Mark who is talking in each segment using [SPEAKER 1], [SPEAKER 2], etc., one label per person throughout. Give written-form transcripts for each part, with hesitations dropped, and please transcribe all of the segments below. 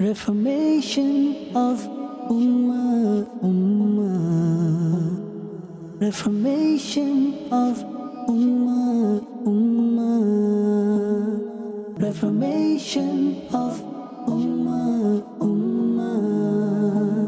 [SPEAKER 1] Reformation of Ummah, Ummah. Reformation of Ummah, Ummah. Reformation of Ummah, Ummah.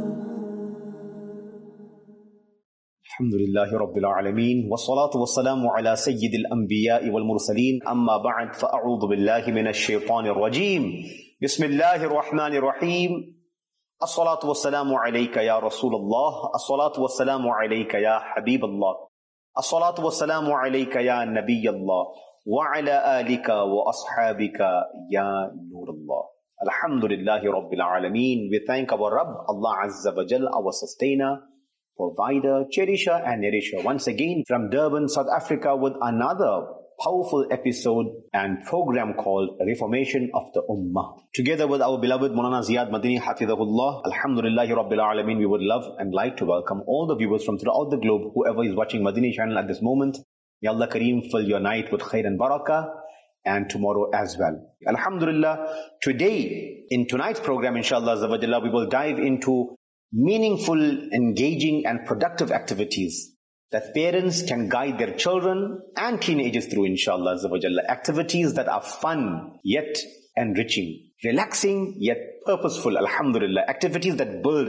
[SPEAKER 2] Alhamdulillahi Rabbil Alameen. Wassalatu wassalamu ala Sayyidil Anbiya'i wal Mursaleen. Amma ba'd, fa'a'udhu billahi minash shaitanir rajim. Bismillahir Rahmanir Rahim. As-salatu wassalamu alayka ya Rasulullah. As-salatu wassalamu alayka ya Habiballah. As-salatu wassalamu alayka ya Nabiyallah. Wa ala alika wa ashabika ya Nurullah. Alhamdulillahi Rabbil Alameen. We thank our Rabb, Allah Azza wa Jal, our sustainer, provider, cherisher and nourisher. Once again from Durban, South Africa, with another powerful episode and program called Reformation of the Ummah. Together with our beloved Maulana Ziyad Madini Hafidhahullah, Alhamdulillahi Rabbil Alameen, we would love and like to welcome all the viewers from throughout the globe, whoever is watching Madini channel at this moment. May Allah Kareem fill your night with khair and barakah, and tomorrow as well. Alhamdulillah, today, in tonight's program, inshallah, we will dive into meaningful, engaging and productive activities that parents can guide their children and teenagers through, inshallah. Activities that are fun yet enriching, relaxing yet purposeful, alhamdulillah. Activities that build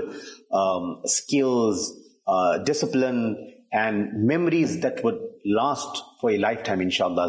[SPEAKER 2] skills, discipline and memories that would last for a lifetime, inshallah.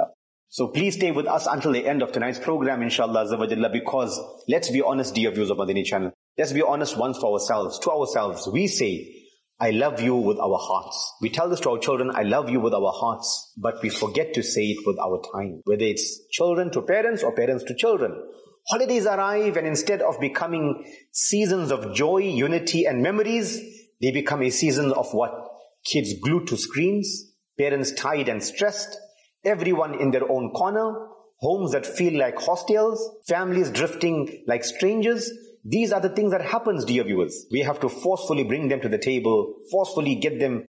[SPEAKER 2] So please stay with us until the end of tonight's program, inshallah, because let's be honest, dear viewers of Madini channel. Let's be honest once for ourselves, to ourselves. We say, I love you with our hearts. We tell this to our children, I love you with our hearts, but we forget to say it with our time. Whether it's children to parents or parents to children. Holidays arrive and instead of becoming seasons of joy, unity and memories, they become a season of what? Kids glued to screens, parents tired and stressed, everyone in their own corner, homes that feel like hostels, families drifting like strangers. These are the things that happens, dear viewers. We have to forcefully bring them to the table, forcefully get them,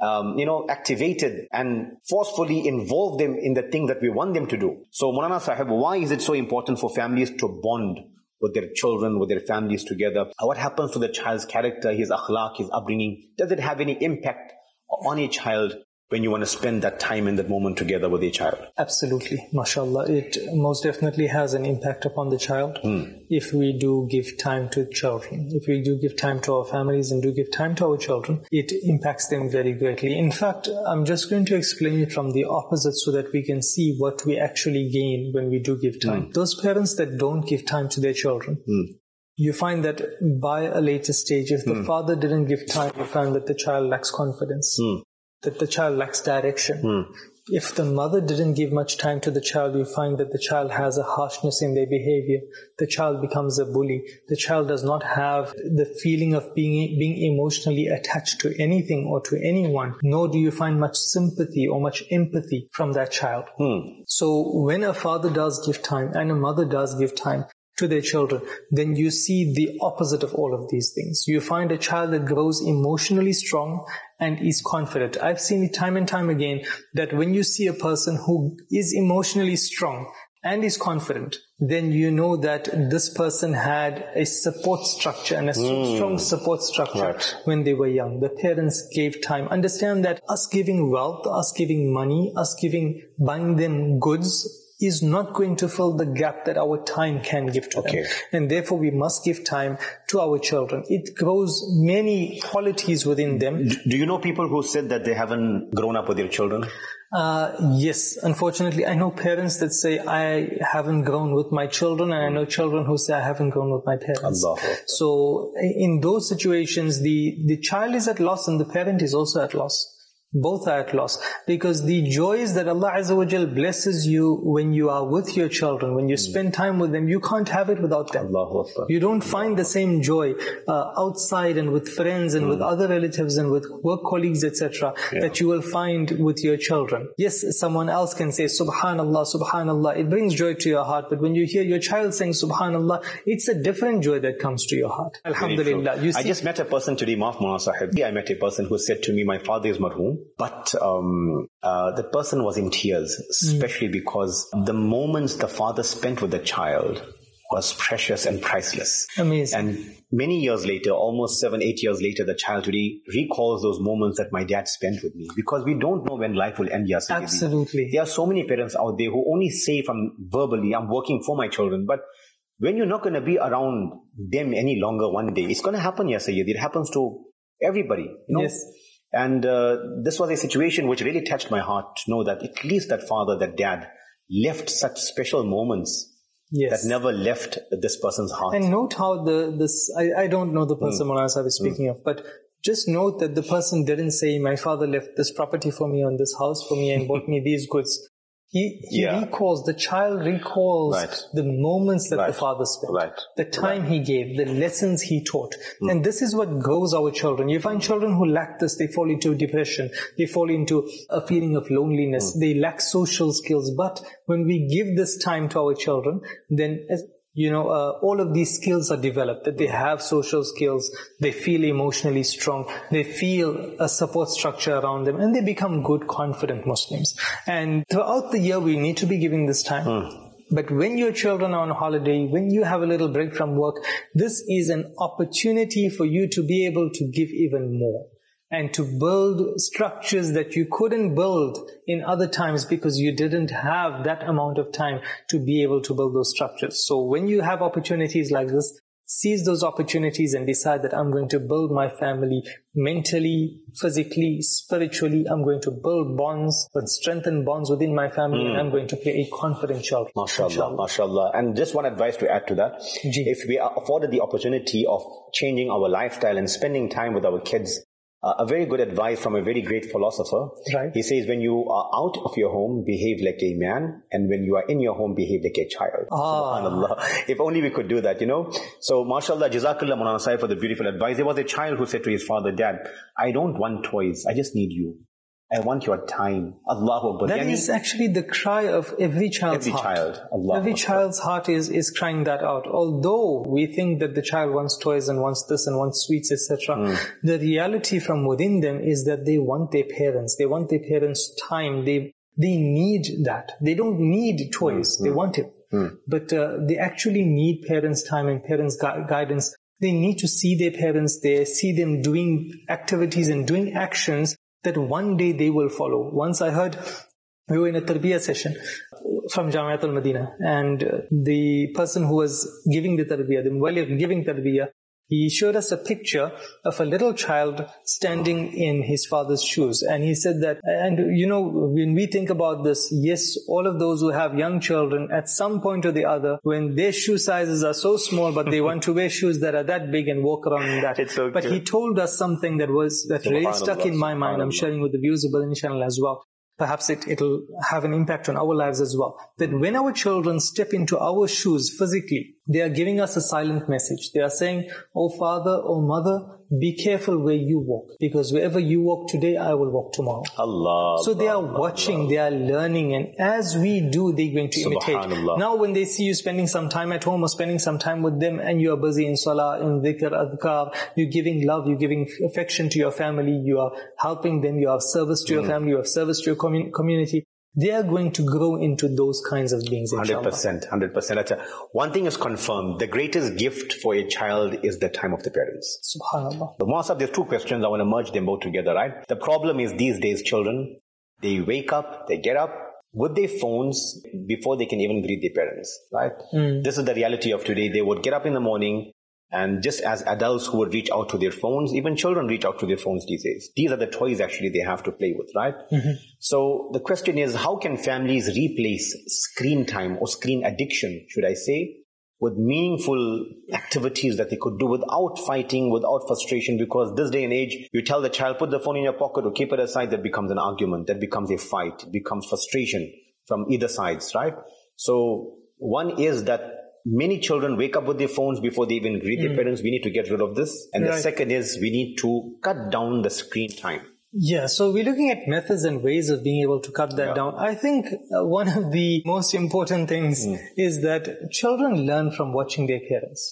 [SPEAKER 2] activated and forcefully involve them in the thing that we want them to do. So, Maulana Sahib, why is it so important for families to bond with their children, with their families together? What happens to the child's character, his akhlaq, his upbringing? Does it have any impact on a child when you want to spend that time in that moment together with a child?
[SPEAKER 3] Absolutely. MashaAllah. It most definitely has an impact upon the child if we do give time to children. If we do give time to our families and do give time to our children, it impacts them very greatly. In fact, I'm just going to explain it from the opposite so that we can see what we actually gain when we do give time. Those parents that don't give time to their children, you find that by a later stage, if the father didn't give time, you find that the child lacks confidence. That the child lacks direction. If the mother didn't give much time to the child, you find that the child has a harshness in their behavior. The child becomes a bully. The child does not have the feeling of being emotionally attached to anything or to anyone, nor do you find much sympathy or much empathy from that child. So when a father does give time and a mother does give time to their children, then you see the opposite of all of these things. You find a child that grows emotionally strong and is confident. I've seen it time and time again that when you see a person who is emotionally strong and is confident, then you know that this person had a support structure and a strong support structure when they were young. The parents gave time. Understand that us giving wealth, us giving money, us buying them goods is not going to fill the gap that our time can give to them. And therefore we must give time to our children. It grows many qualities within them.
[SPEAKER 2] Do you know people who said that they haven't grown up with their children?
[SPEAKER 3] Yes, unfortunately, I know parents that say, I haven't grown with my children, and I know children who say, I haven't grown with my parents. So in those situations, the child is at loss and the parent is also at loss. Both are at loss, because the joys that Allah Azza wa Jal blesses you when you are with your children, when you spend time with them, you can't have it without them. You don't find the same joy outside and with friends and with other relatives and with work colleagues, etc. that you will find with your children. Yes, someone else can say Subhanallah, Subhanallah, it brings joy to your heart, but when you hear your child saying Subhanallah, it's a different joy that comes to your heart. Alhamdulillah. I
[SPEAKER 2] just met a person today, Maulana Sahib. I met a person who said to me, my father is marhoom. But the person was in tears, especially because the moments the father spent with the child was precious and priceless.
[SPEAKER 3] Amazing.
[SPEAKER 2] And many years later, almost 7-8 years later, the child today recalls those moments that my dad spent with me, because we don't know when life will end. Yes,
[SPEAKER 3] absolutely.
[SPEAKER 2] There are so many parents out there who only say verbally, I'm working for my children, but when you're not going to be around them any longer one day, it's going to happen, yes, Sayyid. It happens to everybody,
[SPEAKER 3] Yes.
[SPEAKER 2] And this was a situation which really touched my heart to know that at least that father, that dad, left such special moments that never left this person's heart.
[SPEAKER 3] And note how I don't know the person Maulana Sahib is speaking of, but just note that the person didn't say, my father left this property for me, on this house for me, and bought me these goods. He recalls, the child recalls the moments that the father spent, the time he gave, the lessons he taught. And this is what grows our children. You find children who lack this, they fall into depression, they fall into a feeling of loneliness, they lack social skills. But when we give this time to our children, then all of these skills are developed, that they have social skills, they feel emotionally strong, they feel a support structure around them, and they become good, confident Muslims. And throughout the year, we need to be giving this time. But when your children are on holiday, when you have a little break from work, this is an opportunity for you to be able to give even more, and to build structures that you couldn't build in other times because you didn't have that amount of time to be able to build those structures. So when you have opportunities like this, seize those opportunities and decide that I'm going to build my family mentally, physically, spiritually. I'm going to build bonds and strengthen bonds within my family, and I'm going to play a confident child.
[SPEAKER 2] MashaAllah, MashaAllah. And just one advice to add to that. If we are afforded the opportunity of changing our lifestyle and spending time with our kids, a very good advice from a very great philosopher. He says, when you are out of your home, behave like a man, and when you are in your home, behave like a child. SubhanAllah. If only we could do that, So, mashallah, Jazakallah Maulana Sahib for the beautiful advice. There was a child who said to his father, Dad, I don't want toys, I just need you. I want your time. Allahu Akbar.
[SPEAKER 3] That is actually the cry of every child's heart. Every child's heart is crying that out. Although we think that the child wants toys and wants this and wants sweets, etc. The reality from within them is that they want their parents. They want their parents' time. They need that. They don't need toys. They want it. But they actually need parents' time and parents' guidance. They need to see their parents there, see them doing activities and doing actions that one day they will follow. Once I heard, we were in a tarbiyah session from Jamiat al-Madinah, and the person who was giving the tarbiyah, the muwalligh giving tarbiyah, he showed us a picture of a little child standing in his father's shoes. And he said that, and when we think about this, yes, all of those who have young children, at some point or the other, when their shoe sizes are so small, but they want to wear shoes that are that big and walk around in that. But he told us something that really stuck in my mind. I'm sharing with the viewers of Badani channel as well. Perhaps it'll have an impact on our lives as well. That when our children step into our shoes physically, they are giving us a silent message. They are saying, oh father, oh mother, be careful where you walk, because wherever you walk today, I will walk tomorrow. So they are watching, they are learning, and as we do, they're going to imitate. Now when they see you spending some time at home or spending some time with them, and you are busy in salah, in dhikr, adhkar, you're giving love, you're giving affection to your family, you are helping them, you have service to your family, you have service to your community, they are going to grow into those kinds of beings, inshallah.
[SPEAKER 2] 100%. One thing is confirmed. The greatest gift for a child is the time of the parents.
[SPEAKER 3] SubhanAllah.
[SPEAKER 2] But Maulana, there's two questions. I want to merge them both together, right? The problem is these days, children, they wake up, they get up with their phones before they can even greet their parents, right? This is the reality of today. They would get up in the morning, and just as adults who would reach out to their phones, even children reach out to their phones these days. These are the toys actually they have to play with, right? So the question is, how can families replace screen time or screen addiction, should I say, with meaningful activities that they could do without fighting, without frustration? Because this day and age, you tell the child, put the phone in your pocket or keep it aside, that becomes an argument, that becomes a fight, it becomes frustration from either sides, right? So one is that many children wake up with their phones before they even greet their parents. We need to get rid of this. And the second is we need to cut down the screen time.
[SPEAKER 3] Yeah, so we're looking at methods and ways of being able to cut that down. I think one of the most important things is that children learn from watching their parents.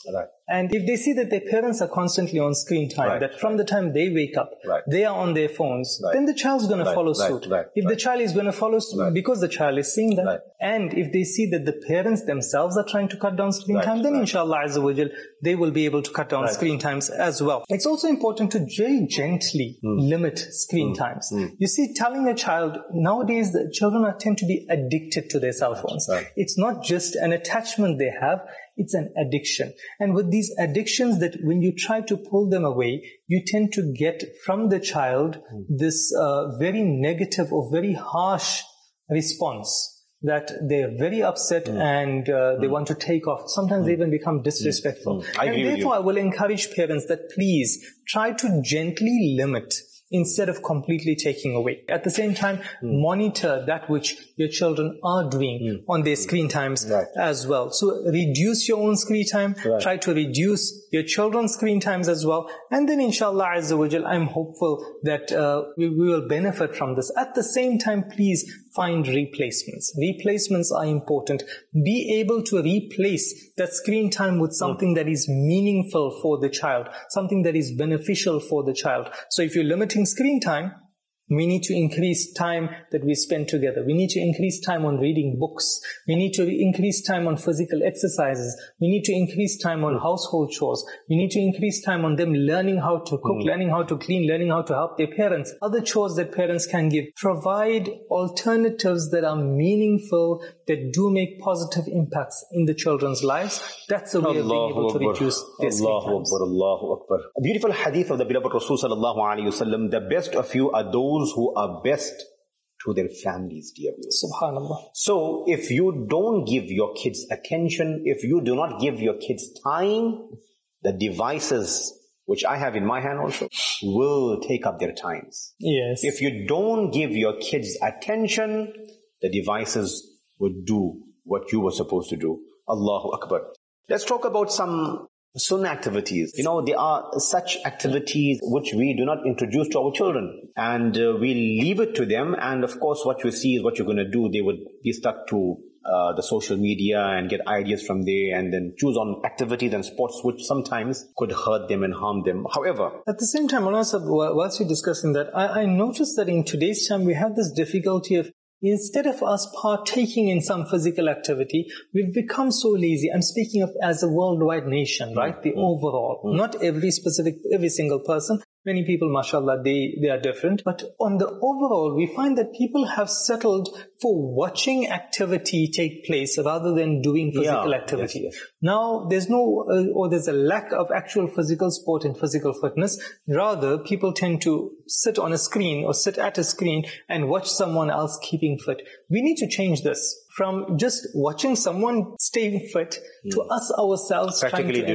[SPEAKER 3] And if they see that their parents are constantly on screen time, that from the time they wake up, they are on their phones, then the child's going to follow suit. If the child is going to follow suit because the child is seeing that, and if they see that the parents themselves are trying to cut down screen time, then inshallah Azza wa Jal, they will be able to cut down screen times as well. It's also important to very gently limit screen times. You see, telling a child, nowadays the children tend to be addicted to their cell phones. It's not just an attachment they have, it's an addiction. And with these addictions, that when you try to pull them away, you tend to get from the child this very negative or very harsh response, that they're very upset and they want to take off. Sometimes they even become disrespectful. And therefore I will encourage parents that please try to gently limit instead of completely taking away. At the same time, monitor that which your children are doing on their screen times as well. So reduce your own screen time, try to reduce your children's screen times as well. And then inshallah Azza wa Jal, I'm hopeful that we will benefit from this. At the same time, please find replacements. Replacements are important. Be able to replace that screen time with something that is meaningful for the child, something that is beneficial for the child. So if you're limiting screen time, we need to increase time that we spend together. We need to increase time on reading books. We need to increase time on physical exercises. We need to increase time on household chores. We need to increase time on them learning how to cook, learning how to clean, learning how to help their parents. Other chores that parents can give. Provide alternatives that are meaningful, that do make positive impacts in the children's lives. That's a way of being able to reduce their screen times.
[SPEAKER 2] Allahu Akbar. A beautiful hadith of the beloved Rasul sallallahu alayhi wasallam. The best of you are those who are best to their families, dear viewers.
[SPEAKER 3] Subhanallah.
[SPEAKER 2] So if you don't give your kids attention, if you do not give your kids time, the devices, which I have in my hand also, will take up their times.
[SPEAKER 3] Yes.
[SPEAKER 2] If you don't give your kids attention, the devices would do what you were supposed to do. Allahu Akbar. Let's talk about some sunnah activities. You know, there are such activities which we do not introduce to our children, and we leave it to them, and of course what you see is what you're going to do. They would be stuck to the social media and get ideas from there, and then choose on activities and sports which sometimes could hurt them and harm them. However,
[SPEAKER 3] at the same time, whilst you're discussing that, I noticed that in today's time we have this difficulty of, instead of us partaking in some physical activity, we've become so lazy. I'm speaking of as a worldwide nation, right? The overall, not every single person. Many people, mashallah, they are different. But on the overall, we find that people have settled for watching activity take place rather than doing physical activity. Yes. Now, there's a lack of actual physical sport and physical fitness. Rather, people tend to sit on a screen or sit at a screen and watch someone else keeping fit. We need to change this from just watching someone staying fit to us ourselves trying to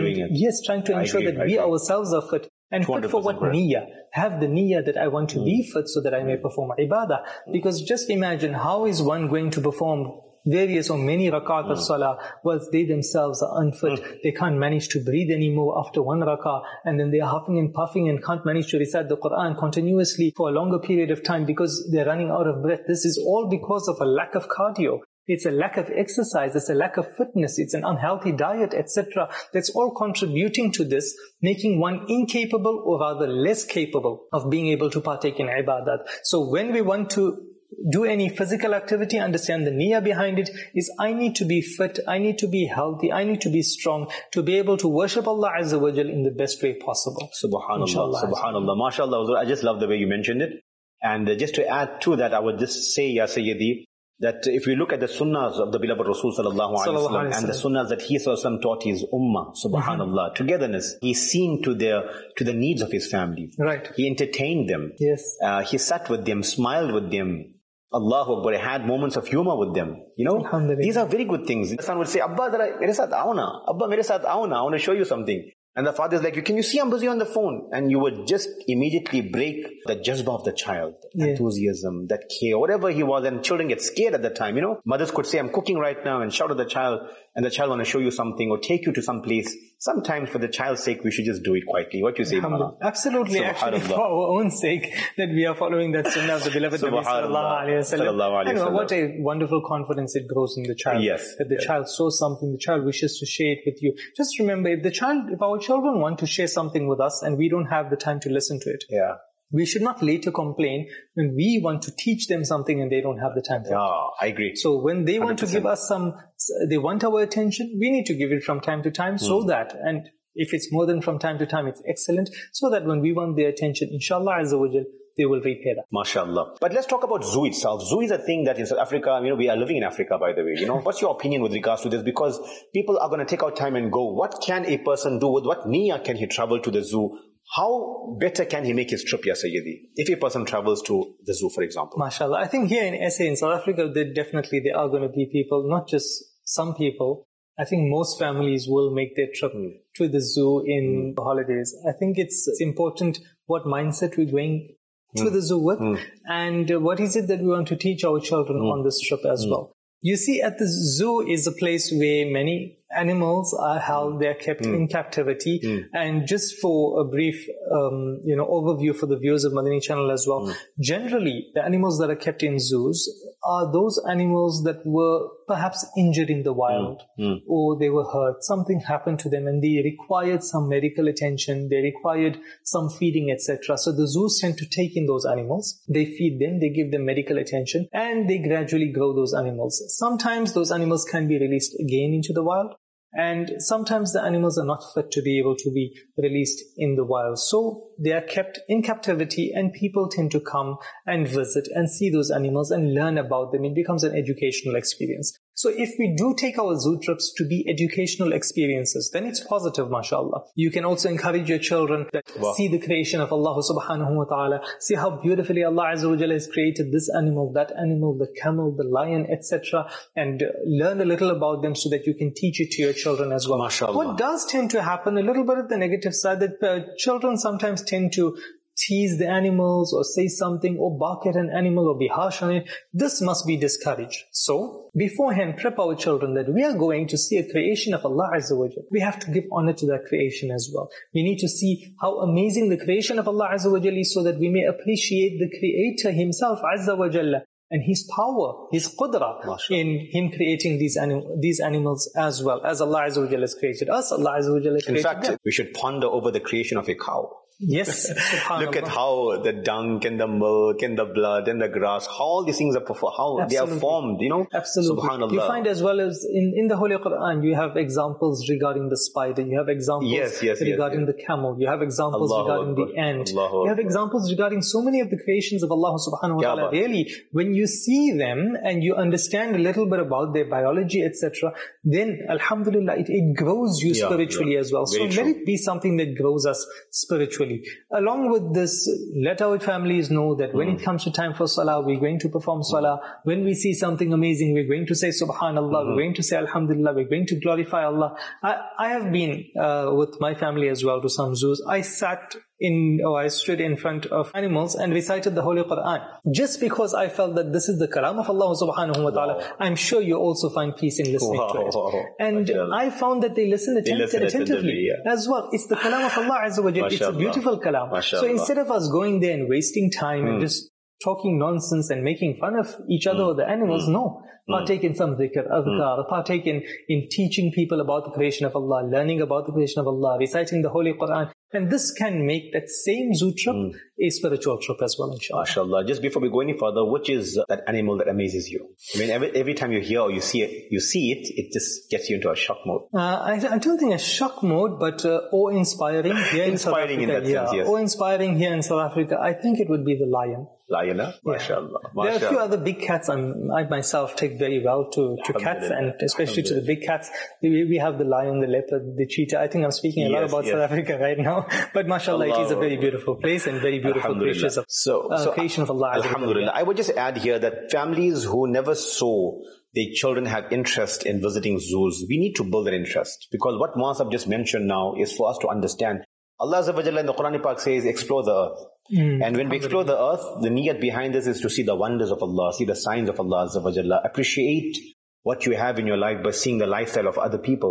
[SPEAKER 3] ensure that we ourselves are fit. And fit for what niyyah? Have the niyyah that I want to be fit so that I may perform ibadah. Because just imagine, how is one going to perform various or many rakat of salah whilst they themselves are unfit? They can't manage to breathe anymore after one rakah, and then they are huffing and puffing and can't manage to recite the Quran continuously for a longer period of time because they're running out of breath. This is all because of a lack of cardio. It's a lack of exercise, it's a lack of fitness, it's an unhealthy diet, etc. That's all contributing to this, making one incapable or rather less capable of being able to partake in ibadat. So when we want to do any physical activity, understand the niyyah behind it is, I need to be fit, I need to be healthy, I need to be strong to be able to worship Allah Azza wa Jal in the best way possible.
[SPEAKER 2] Subhanallah, Subhanallah, MashaAllah. I just love the way you mentioned it. And just to add to that, I would just say, Ya Sayyidi, that if you look at the sunnahs of the beloved Rasul sallallahu alaihi wasallam and the sunnahs that he sallallahu taught his ummah, subhanallah, togetherness, he seen to the needs of his family.
[SPEAKER 3] Right.
[SPEAKER 2] He entertained them.
[SPEAKER 3] Yes.
[SPEAKER 2] He sat with them, smiled with them. Allahu Akbar, had moments of humor with them. You know, these are very good things. The son would say, Abba, mere saath aao na. Abba, mere saath aao na. I want to show you something. And the father is like, can you see I'm busy on the phone? And you would just immediately break the jazba of the child, enthusiasm, that care, whatever he was. And children get scared at that time, you know. Mothers could say, I'm cooking right now, and shout at the child, and the child want to show you something or take you to some place. sometimes for the child's sake, we should just do it quietly. What do you say, Mala?
[SPEAKER 3] Absolutely, actually, for our own sake, that we are following that sunnah of the beloved Nabi sallallahu alayhi wa sallam. And what a wonderful confidence it grows in the child.
[SPEAKER 2] Yes.
[SPEAKER 3] That the child saw something, the child wishes to share it with you. Just remember, if our children want to share something with us and we don't have the time to listen to it, we should not later complain when we want to teach them something and they don't have the time for it.
[SPEAKER 2] I agree.
[SPEAKER 3] So when they want 100%. To give us they want our attention, we need to give it from time to time so that, and if it's more than from time to time, it's excellent, so that when we want their attention, inshallah azza wa jal, they will repay that.
[SPEAKER 2] MashaAllah. But let's talk about zoo itself. Zoo is a thing that in South Africa, we are living in Africa, by the way. What's your opinion with regards to this? Because people are going to take out time and go. What can a person do? With what niyyah can he travel to the zoo? How better can he make his trip, Ya Sayyidi, if a person travels to the zoo, for example?
[SPEAKER 3] MashaAllah. I think here in SA, in South Africa, there are going to be people, not just some people. I think most families will make their trip to the zoo in the holidays. I think it's important what mindset we're going to the zoo with, and what is it that we want to teach our children on this trip as well. You see, at the zoo is a place where many animals are held, they're kept in captivity. And just for a brief, overview for the viewers of Madani channel as well, generally the animals that are kept in zoos are those animals that were perhaps injured in the wild, or they were hurt, something happened to them and they required some medical attention, they required some feeding, etc. So the zoos tend to take in those animals, they feed them, they give them medical attention, and they gradually grow those animals. Sometimes those animals can be released again into the wild, and sometimes the animals are not fit to be able to be released in the wild. So they are kept in captivity, and people tend to come and visit and see those animals and learn about them. It becomes an educational experience. So if we do take our zoo trips to be educational experiences, then it's positive, mashallah. You can also encourage your children that see the creation of Allah subhanahu wa ta'ala, see how beautifully Allah azza wa jalla has created this animal, that animal, the camel, the lion, etc. and learn a little about them so that you can teach it to your children as well.
[SPEAKER 2] Mashallah.
[SPEAKER 3] What does tend to happen, a little bit of the negative side, that children sometimes tend to tease the animals or say something or bark at an animal or be harsh on it. This must be discouraged. So, beforehand, prep our children that we are going to see a creation of Allah Azza wa Jalla. We have to give honor to that creation as well. We need to see how amazing the creation of Allah Azza wa Jalla is, so that we may appreciate the Creator Himself Azza wa Jalla and His power, His qudra in Him creating these animals as well. As Allah Azza wa Jalla has created us, Allah Azza wa Jalla created them.
[SPEAKER 2] In fact, we should ponder over the creation of a cow.
[SPEAKER 3] Yes.
[SPEAKER 2] Look at how the dung and the milk and the blood and the grass, how all these things are performed, how they are formed,
[SPEAKER 3] Absolutely.
[SPEAKER 2] Subhanallah.
[SPEAKER 3] You find as well as in the Holy Quran, you have examples regarding the spider, you have examples regarding the camel, you have examples regarding the ant, you have examples regarding so many of the creations of Allah subhanahu wa ta'ala. Really, when you see them and you understand a little bit about their biology, etc., then alhamdulillah, it grows you spiritually as well. So let it be something that grows us spiritually. Along with this, let our families know that when it comes to time for salah, we're going to perform salah. When we see something amazing, we're going to say subhanallah, we're going to say alhamdulillah, we're going to glorify Allah. I have been with my family as well to some zoos. I stood in front of animals and recited the Holy Quran, just because I felt that this is the kalam of Allah subhanahu wa ta'ala. I'm sure you also find peace in listening to it. And I found that they listen attentively as well. It's the kalam of Allah azza wa jalla. It's a beautiful kalam. So instead of us going there and wasting time and just talking nonsense and making fun of each other or the animals, no. Partake in some dhikr, adhkar, partake in teaching people about the creation of Allah, learning about the creation of Allah, reciting the Holy Quran. And this can make that same zoo trip a spiritual trip as well, inshallah.
[SPEAKER 2] MashaAllah. Just before we go any further, which is that animal that amazes you? I mean, every time you hear or you see it, it just gets you into a shock mode.
[SPEAKER 3] I don't think a shock mode, but awe-inspiring here in South Africa.
[SPEAKER 2] Inspiring in that sense, yes.
[SPEAKER 3] Awe-inspiring here in South Africa. I think it would be the lion.
[SPEAKER 2] Lion, MashaAllah.
[SPEAKER 3] There are a few other big cats. I myself take very well to cats, and especially to the big cats. We have the lion, the leopard, the cheetah. I think I'm speaking a lot about South Africa right now. But mashallah, it is a very beautiful place and very beautiful creatures of creation of Allah.
[SPEAKER 2] Alhamdulillah. I would just add here that families who never saw their children have interest in visiting zoos, we need to build that interest. Because what Muasab just mentioned now is for us to understand. Allah Azza wa Jalla in the Quran Pak says, explore the earth. And when we explore the earth, the niyat behind this is to see the wonders of Allah, see the signs of Allah Azza wa Jalla, appreciate what you have in your life by seeing the lifestyle of other people.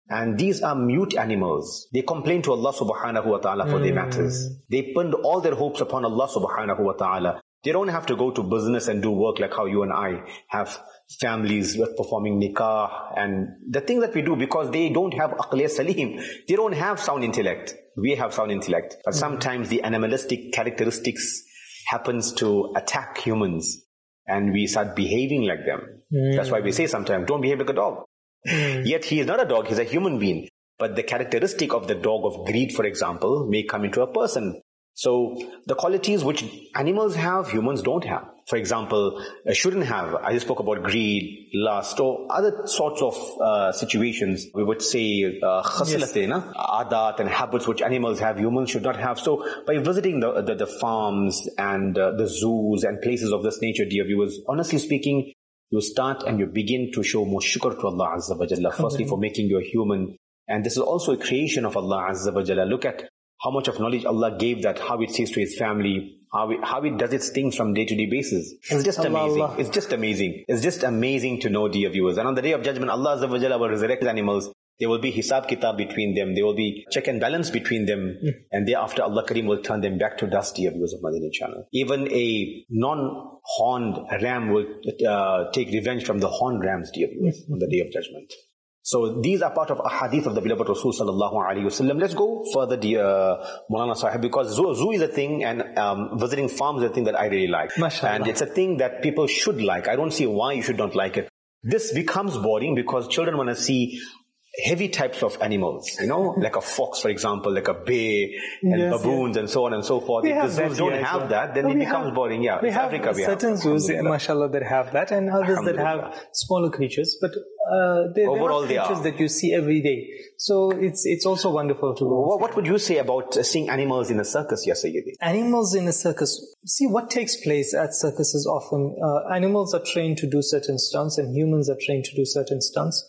[SPEAKER 2] And these are mute animals. They complain to Allah subhanahu wa ta'ala for their matters. They pinned all their hopes upon Allah subhanahu wa ta'ala. They don't have to go to business and do work like how you and I have families with performing nikah and the things that we do, because they don't have aql salim. They don't have sound intellect. We have sound intellect. But sometimes the animalistic characteristics happens to attack humans and we start behaving like them. That's why we say sometimes, don't behave like a dog. Yet he is not a dog, he's a human being. But the characteristic of the dog of greed, for example, may come into a person. So the qualities which animals have, humans don't have. For example, shouldn't have. I just spoke about greed, lust, or other sorts of situations. We would say adat and habits which animals have, humans should not have. So by visiting the farms and the zoos and places of this nature, dear viewers, honestly speaking, you start and you begin to show more shukr to Allah Azza wa Jalla. Firstly, for making you a human. And this is also a creation of Allah Azza wa Jalla. Look at how much of knowledge Allah gave that, how it sees to His family, how it does its things from day-to-day basis. It's just amazing.
[SPEAKER 3] Allah.
[SPEAKER 2] It's just amazing. It's just amazing to know, dear viewers. And on the Day of Judgment, Allah Azza wa Jalla will resurrect the animals. There will be hisab kitab between them. There will be check and balance between them. And thereafter, Allah Kareem will turn them back to dust, dear viewers of Madani channel. Even a non-horned ram will take revenge from the horned rams, dear viewers, on the Day of Judgment. So these are part of a hadith of the beloved Rasul sallallahu alaihi wasallam. Let's go further, dear Maulana Sahib, because zoo is a thing and visiting farms is a thing that I really like.
[SPEAKER 3] Mashallah.
[SPEAKER 2] And it's a thing that people should like. I don't see why you should not like it. This becomes boring because children want to see heavy types of animals, like a fox, for example, like a bear and baboons and so on and so forth. If the zoos don't have that, then it becomes boring. Yeah,
[SPEAKER 3] we have
[SPEAKER 2] Africa,
[SPEAKER 3] certain zoos, mashallah, that have that, and others that have smaller creatures, but they're not creatures that you see every day. So it's also wonderful to go.
[SPEAKER 2] What would you say about seeing animals in a circus, Ya Sayyidi?
[SPEAKER 3] Animals in a circus. See, what takes place at circuses often, animals are trained to do certain stunts and humans are trained to do certain stunts.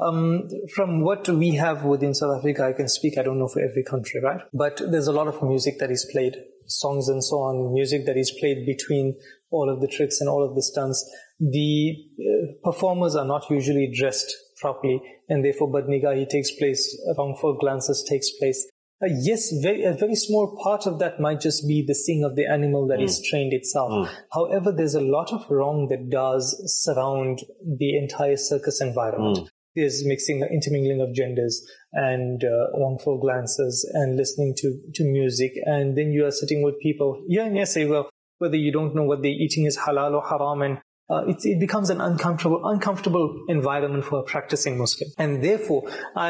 [SPEAKER 3] From what we have within South Africa, I can speak, I don't know for every country, right? But there's a lot of music that is played, songs and so on, music that is played between all of the tricks and all of the stunts. The performers are not usually dressed properly, and therefore badnigahi takes place, wrongful glances takes place. Yes, a very small part of that might just be the seeing of the animal that is trained itself. However, there's a lot of wrong that does surround the entire circus environment. There's intermingling of genders and wrongful glances and listening to music. And then you are sitting with people. Yes, well, whether you don't know what they're eating is halal or haram, and it becomes an uncomfortable environment for a practicing Muslim. And therefore,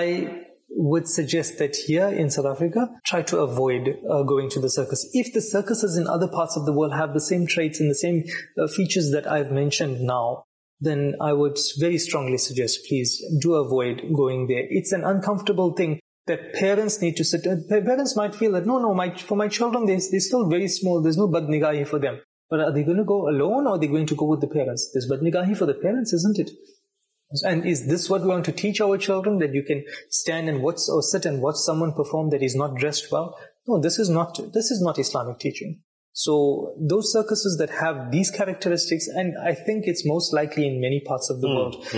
[SPEAKER 3] I would suggest that here in South Africa, try to avoid going to the circus. If the circuses in other parts of the world have the same traits and the same features that I've mentioned now, then I would very strongly suggest, please do avoid going there. It's an uncomfortable thing that parents need to sit. Parents might feel that, for my children, they're still very small. There's no badnigahi for them. But are they going to go alone or are they going to go with the parents? There's badnigahi for the parents, isn't it? And is this what we want to teach our children? That you can stand and watch or sit and watch someone perform that is not dressed well? No, this is not Islamic teaching. So those circuses that have these characteristics, and I think it's most likely in many parts of the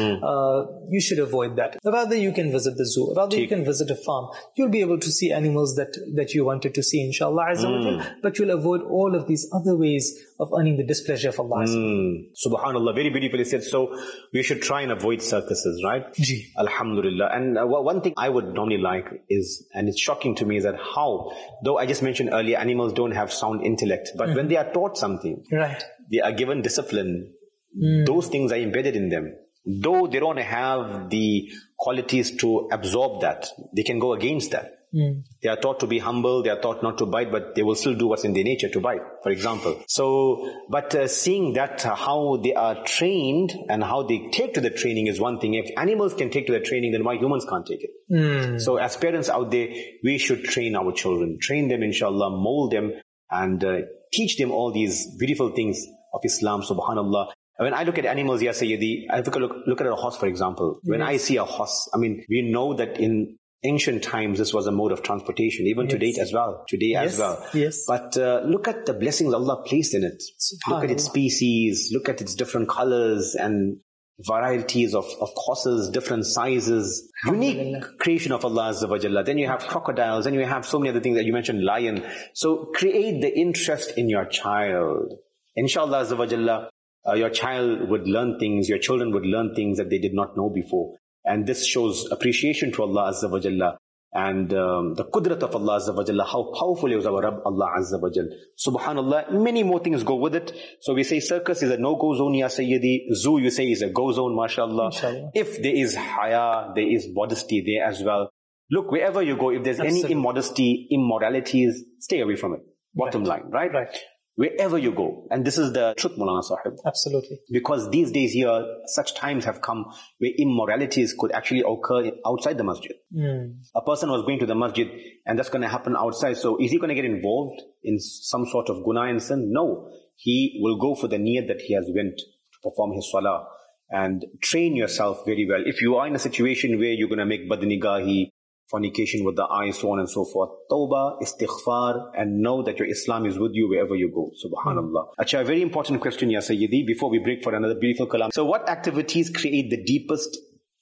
[SPEAKER 3] world, you should avoid that. Rather, you can visit the zoo. Rather, you can visit a farm. You'll be able to see animals that you wanted to see, inshallah azza wa jal, but you'll avoid all of these other ways of earning the displeasure of Allah.
[SPEAKER 2] Subhanallah, very beautifully said. So we should try and avoid circuses, right?
[SPEAKER 3] Ji.
[SPEAKER 2] Alhamdulillah. And one thing I would normally like is, and it's shocking to me, is that how, though I just mentioned earlier, animals don't have sound intellect, but when they are taught something,
[SPEAKER 3] right,
[SPEAKER 2] they are given discipline, those things are embedded in them. Though they don't have the qualities to absorb that, they can go against that. They are taught to be humble, they are taught not to bite, but they will still do what's in their nature to bite, for example. So, but seeing that how they are trained and how they take to the training is one thing. If animals can take to the training, then why humans can't take it? So as parents out there, we should train our children, train them, inshallah, mold them, and teach them all these beautiful things of Islam, subhanallah. When I look at animals, Ya Sayyidi, I look at a horse, for example. When I see a horse, we know that in ancient times, this was a mode of transportation, even to date as well, today as well.
[SPEAKER 3] Yes.
[SPEAKER 2] But look at the blessings Allah placed in it. Look at its species, look at its different colors and varieties of horses, different sizes, unique creation of Allah Azza wa Jalla. Then you have crocodiles, and you have so many other things that you mentioned, lion. So create the interest in your child. Inshallah Azza wa Jalla, your child would learn things, your children would learn things that they did not know before. And this shows appreciation to Allah Azza wa Jalla. And the qudrat of Allah Azza wa Jalla, how powerful is our Rabb Allah Azza wa Jalla. Subhanallah, many more things go with it. So we say circus is a no-go zone, Ya Sayyidi. Zoo, you say, is a go zone, mashallah.
[SPEAKER 3] Inshallah.
[SPEAKER 2] If there is haya, there is modesty there as well. Look, wherever you go, if there's any immodesty, immoralities, stay away from it. Bottom line, right?
[SPEAKER 3] Right.
[SPEAKER 2] Wherever you go. And this is the truth, Maulana Sahib.
[SPEAKER 3] Absolutely.
[SPEAKER 2] Because these days here, such times have come where immoralities could actually occur outside the masjid. A person was going to the masjid and that's going to happen outside. So is he going to get involved in some sort of guna and sin? No. He will go for the niyat that he has went to perform his salah. And train yourself very well. If you are in a situation where you're going to make badnigahi, fornication with the eye, so on and so forth, tawbah, istighfar, and know that your Islam is with you wherever you go. Subhanallah. Acha, a very important question, Ya Sayyidi, before we break for another beautiful kalam. So what activities create the deepest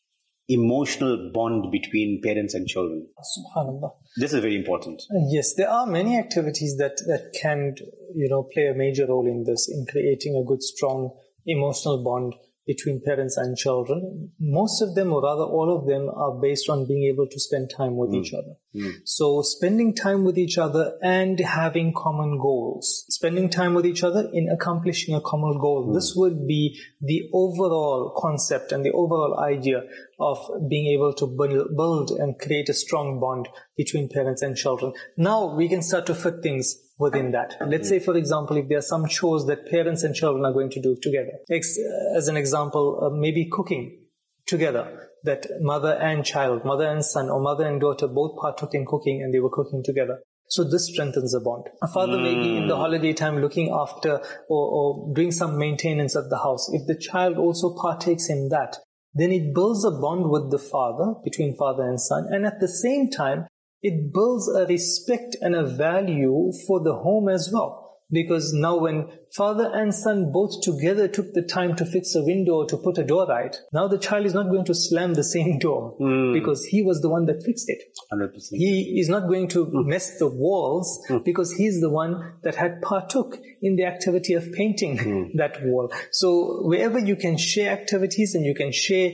[SPEAKER 2] emotional bond between parents and children?
[SPEAKER 3] Subhanallah.
[SPEAKER 2] This is very important.
[SPEAKER 3] Yes, there are many activities that can, play a major role in this, in creating a good, strong emotional bond between parents and children. Most of them, or rather all of them, are based on being able to spend time with each other. So spending time with each other and having common goals. Spending time with each other in accomplishing a common goal. This would be the overall concept and the overall idea of being able to build and create a strong bond between parents and children. Now we can start to fit things within that. Let's say, for example, if there are some chores that parents and children are going to do together. As an example, maybe cooking together. That mother and child, mother and son, or mother and daughter both partook in cooking and they were cooking together. So this strengthens the bond. A father may be in the holiday time looking after or doing some maintenance of the house. If the child also partakes in that, then it builds a bond with the father, between father and son, and at the same time, it builds a respect and a value for the home as well. Because now when father and son both together took the time to fix a window or to put a door right, now the child is not going to slam the same door because he was the one that fixed it.
[SPEAKER 2] 100%.
[SPEAKER 3] He is not going to mess the walls because he's the one that had partook in the activity of painting that wall. So wherever you can share activities and you can share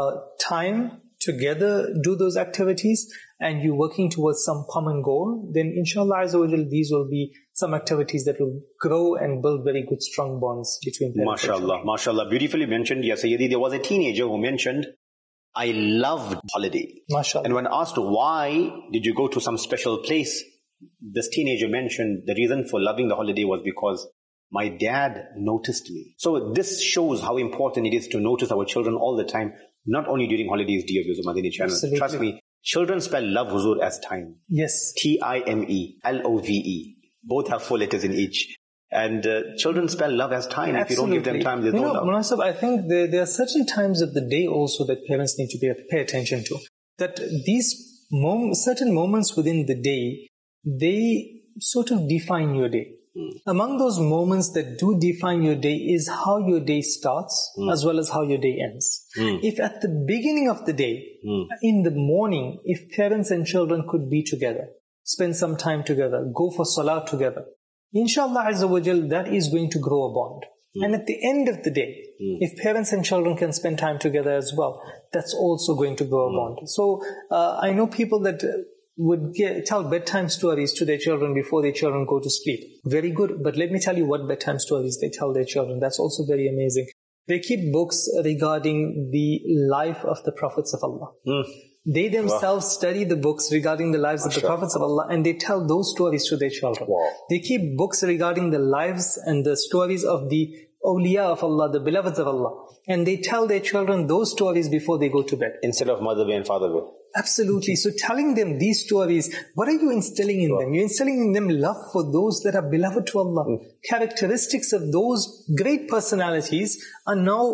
[SPEAKER 3] time together, do those activities, and you're working towards some common goal, then inshallah Azza wa Jal, these will be some activities that will grow and build very good, strong bonds between parents.
[SPEAKER 2] MashaAllah, MashaAllah. Beautifully mentioned, Ya Sayyidi. There was a teenager who mentioned, I loved holiday.
[SPEAKER 3] MashaAllah.
[SPEAKER 2] And when asked why did you go to some special place, this teenager mentioned the reason for loving the holiday was because my dad noticed me. So this shows how important it is to notice our children all the time, not only during holidays, dear viewers of Madani channel.
[SPEAKER 3] Absolutely.
[SPEAKER 2] Trust me, children spell love huzur as time.
[SPEAKER 3] Yes.
[SPEAKER 2] T-I-M-E, L-O-V-E. Both have 4 letters in each. And children spell love as time.
[SPEAKER 3] Absolutely.
[SPEAKER 2] If you don't give them time, there's no love.
[SPEAKER 3] Munasab, I think there are certain times of the day also that parents need to pay attention to. That these certain moments within the day, they sort of define your day. Among those moments that do define your day is how your day starts as well as how your day ends. If at the beginning of the day, in the morning, if parents and children could be together, spend some time together, go for salah together, inshallah Azza wa Jal, that is going to grow a bond. And at the end of the day, if parents and children can spend time together as well, that's also going to grow a bond. So I know people that would tell bedtime stories to their children before their children go to sleep. Very good, but let me tell you what bedtime stories they tell their children. That's also very amazing. They keep books regarding the life of the prophets of Allah. They themselves study the books regarding the lives of the prophets of Allah, and they tell those stories to their children. They keep books regarding the lives and the stories of the awliya of Allah, the beloveds of Allah, and they tell their children those stories before they go to bed.
[SPEAKER 2] Instead of mother way and father way.
[SPEAKER 3] Absolutely. So telling them these stories, what are you instilling in them? You're instilling in them love for those that are beloved to Allah. Characteristics of those great personalities are now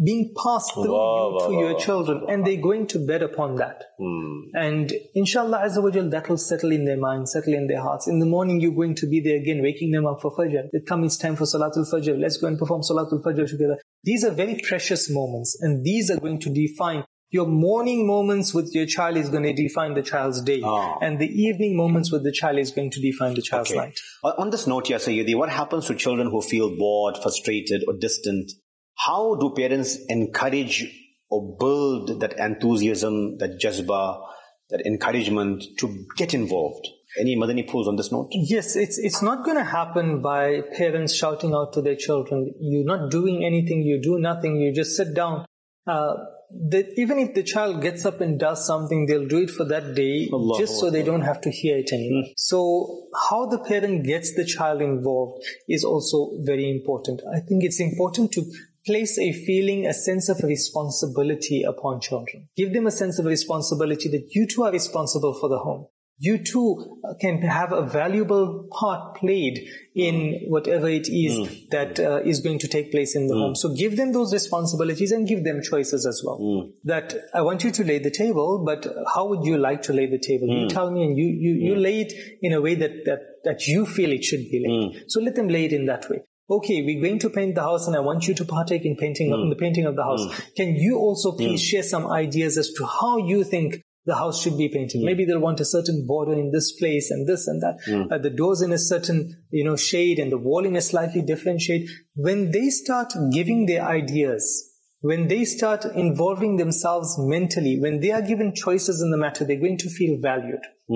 [SPEAKER 3] being passed through to your children, and they're going to bed upon that. And inshallah Azza wa Jal, that will settle in their minds, settle in their hearts. In the morning, you're going to be there again, waking them up for Fajr. It comes, it's time for Salatul Fajr. Let's go and perform Salatul Fajr together. These are very precious moments, and these are going to define your morning moments with your child is going to define the child's day. And the evening moments with the child is going to define the child's night.
[SPEAKER 2] On this note, Ya Sayyidi, what happens to children who feel bored, frustrated or distant? How do parents encourage or build that enthusiasm, that jazba, that encouragement to get involved? Any Madani pulls on this note?
[SPEAKER 3] Yes, it's not going to happen by parents shouting out to their children, you're not doing anything, you do nothing, you just sit down. Even if the child gets up and does something, they'll do it for that day, just so they don't have to hear it anymore. So how the parent gets the child involved is also very important. I think it's important to place a feeling, a sense of responsibility upon children. Give them a sense of responsibility that you too are responsible for the home. You too can have a valuable part played in whatever it is that is going to take place in the home. So give them those responsibilities and give them choices as well. That I want you to lay the table, but how would you like to lay the table? You tell me, and you lay it in a way that you feel it should be laid. So let them lay it in that way. Okay, we're going to paint the house and I want you to partake in in the painting of the house. Can you also please share some ideas as to how you think the house should be painted? Maybe they'll want a certain border in this place and this and that. The doors in a certain, shade and the wall in a slightly different shade. When they start giving their ideas, when they start involving themselves mentally, when they are given choices in the matter, they're going to feel valued.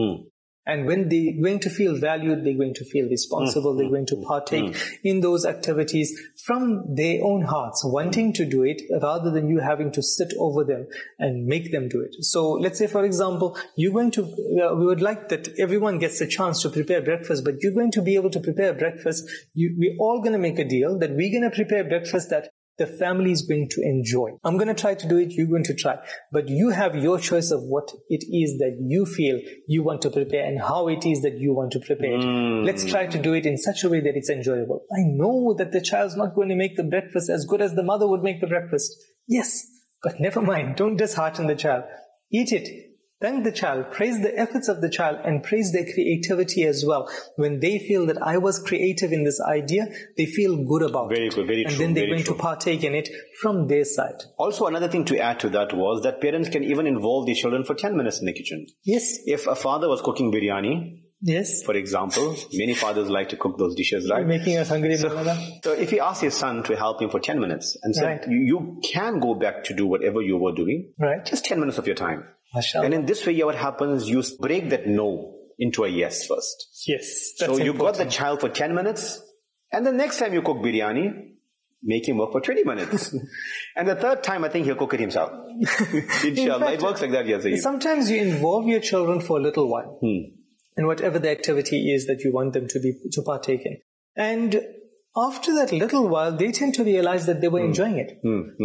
[SPEAKER 3] And when they're going to feel valued, they're going to feel responsible, they're going to partake in those activities from their own hearts, wanting to do it rather than you having to sit over them and make them do it. So let's say, for example, we would like that everyone gets a chance to prepare breakfast, but you're going to be able to prepare breakfast. We're all going to make a deal that we're going to prepare breakfast that the family is going to enjoy. I'm going to try to do it, you're going to try. But you have your choice of what it is that you feel you want to prepare and how it is that you want to prepare it. Let's try to do it in such a way that it's enjoyable. I know that the child's not going to make the breakfast as good as the mother would make the breakfast. Yes, but never mind. Don't dishearten the child. Eat it. Thank the child, praise the efforts of the child, and praise their creativity as well. When they feel that I was creative in this idea, they feel good about it.
[SPEAKER 2] Very good, very true.
[SPEAKER 3] And then they're going to partake in it from their side.
[SPEAKER 2] Also, another thing to add to that was that parents can even involve their children for 10 minutes in the kitchen.
[SPEAKER 3] Yes.
[SPEAKER 2] If a father was cooking biryani,
[SPEAKER 3] yes,
[SPEAKER 2] for example, many fathers like to cook those dishes, right?
[SPEAKER 3] You're making us hungry,
[SPEAKER 2] so if he asks his son to help him for 10 minutes and said, you can go back to do whatever you were doing, just 10 minutes of your time. And in this way, what happens, you break that no into a yes first.
[SPEAKER 3] Yes.
[SPEAKER 2] So you got the child for 10 minutes, and the next time you cook biryani, make him work for 20 minutes. And the third time, I think he'll cook it himself. Inshallah. Fact, it works like that, yes.
[SPEAKER 3] Sometimes you involve your children for a little while in whatever the activity is that you want them to partake in. And after that little while, they tend to realize that they were enjoying it.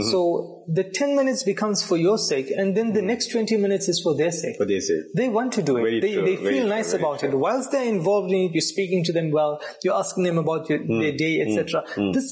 [SPEAKER 3] So the 10 minutes becomes for your sake, and then the next 20 minutes is for their sake.
[SPEAKER 2] For their sake.
[SPEAKER 3] They want to do it. They feel nice about it. Whilst they're involved in it, you're speaking to them well, you're asking them about their day, etc.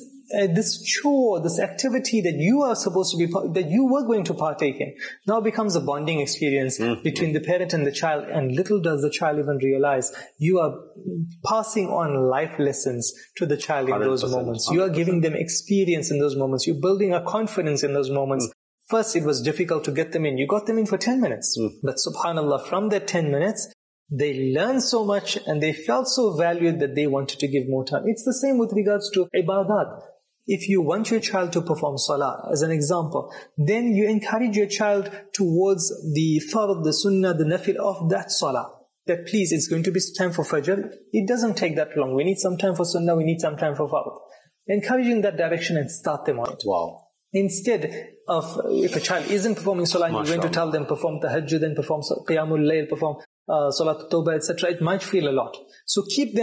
[SPEAKER 3] This chore, this activity that you are supposed to be, that you were going to partake in, now becomes a bonding experience between the parent and the child, and little does the child even realize you are passing on life lessons to the child in those moments. 100%. You are giving them experience in those moments. You're building a confidence in those moments. First, it was difficult to get them in. You got them in for 10 minutes. But subhanAllah, from that 10 minutes, they learned so much and they felt so valued that they wanted to give more time. It's the same with regards to ibadat. If you want your child to perform salah, as an example, then you encourage your child towards the fard, the sunnah, the nafil of that salah. That please, it's going to be time for fajr. It doesn't take that long. We need some time for sunnah, we need some time for fard. Encourage in that direction and start them on it.
[SPEAKER 2] Wow.
[SPEAKER 3] Instead of, if a child isn't performing salah, you're going to tell them perform tahajjud and perform qiyamul layl, perform salat tawbah, etc. It might feel a lot. So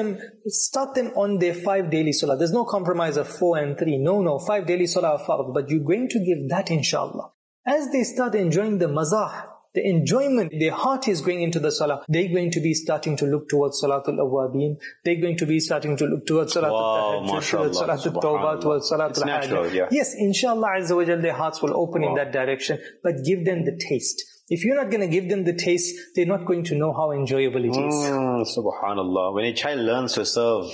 [SPEAKER 3] start them on their 5 daily salah. There's no compromise of 4 and 3. No, 5 daily salah are fard. But you're going to give that inshallah. As they start enjoying the mazah, the enjoyment, their heart is going into the salah. They're going to be starting to look towards Salatul Awwabin. They're going to be starting to look towards Salatul Tahajjud, towards Salatul Tawbah, towards Salatul Hajj. Yes, inshallah Azza wa Jal, their hearts will open in that direction. But give them the taste. If you're not going to give them the taste, they're not going to know how enjoyable it is.
[SPEAKER 2] Subhanallah. When a child learns to serve